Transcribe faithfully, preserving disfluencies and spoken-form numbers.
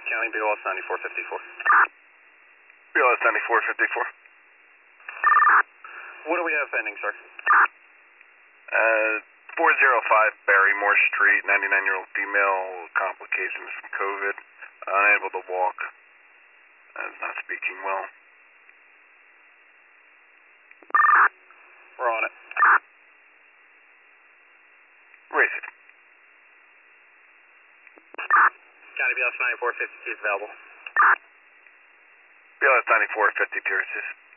County, B L S ninety-four fifty-four. B L S ninety-four fifty-four. What do we have pending, sir? Uh, four oh five Barrymore Street, ninety-nine-year-old female, complications from COVID, unable to walk, uh, not speaking well. We're on it. Raise it. County, B L S ninety-four fifty-two is available. B L S ninety-four fifty-two, assist.